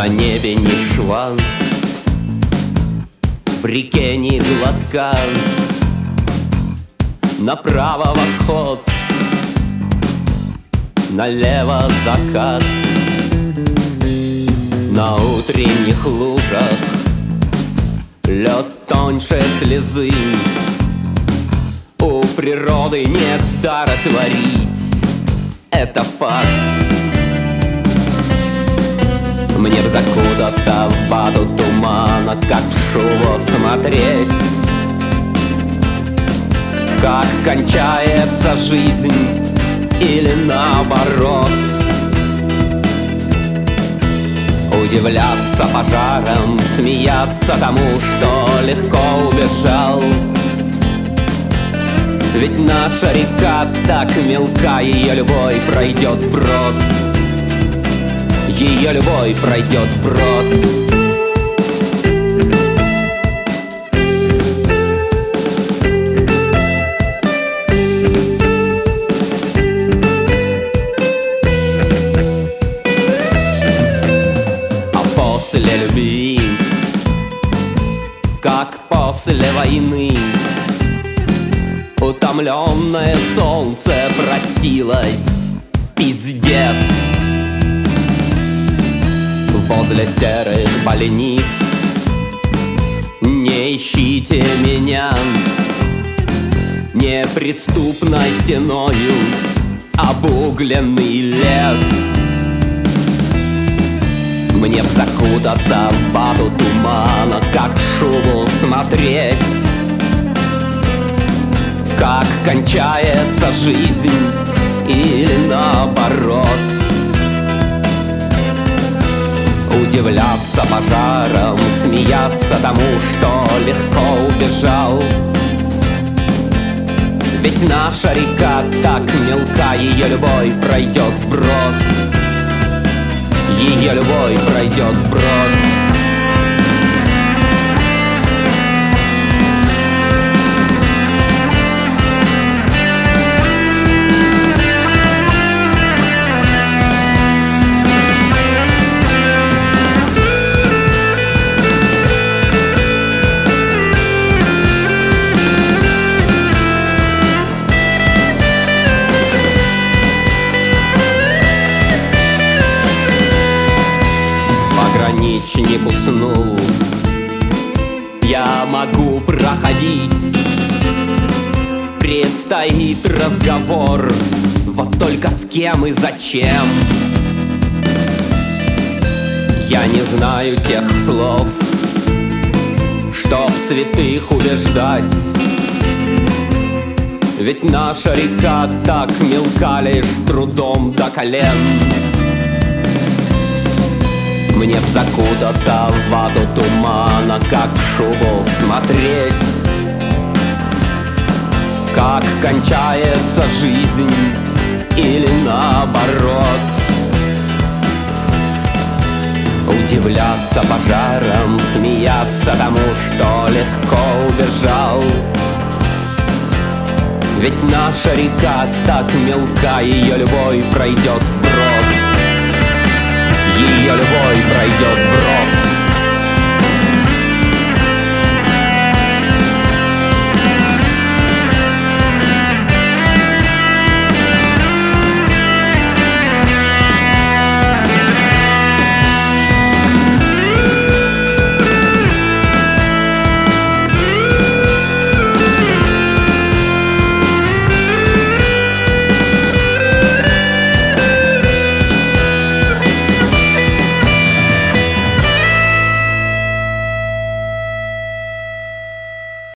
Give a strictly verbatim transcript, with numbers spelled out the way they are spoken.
На небе ни шва, в реке ни глотка. Направо восход, налево закат. На утренних лужах лед тоньше слезы. У природы нет дара творить, это факт. Мне б закутаться в вату тумана, как в шубу смотреть, как кончается жизнь или наоборот. Удивляться пожарам, смеяться тому, что легко убежал. Ведь наша река так мелка, ее любой пройдет вброд. Ее любой пройдет вброд. После любви, как после войны, утомленное солнце простилось, пиздец. Возле серых больниц не ищите меня неприступной стеною обугленный лес. Мне б закутаться в вату тумана, как в шубу смотреть, как кончается жизнь или наоборот. Удивляться пожарам, смеяться тому, что легко убежал. Ведь наша река так мелка, ее любой пройдет вброд. Ее любой пройдет вброд. Пограничник уснул, я могу проходить. Предстоит разговор, вот только с кем и зачем. Я не знаю тех слов, чтоб святых убеждать. Ведь наша река так мелка, лишь трудом до колен. Мне б закутаться в вату тумана, как в шубу смотреть, как кончается жизнь или наоборот. Удивляться пожарам, смеяться тому, что легко убежал. Ведь наша река так мелка, ее любой пройдет вброд. Ее любой пройдет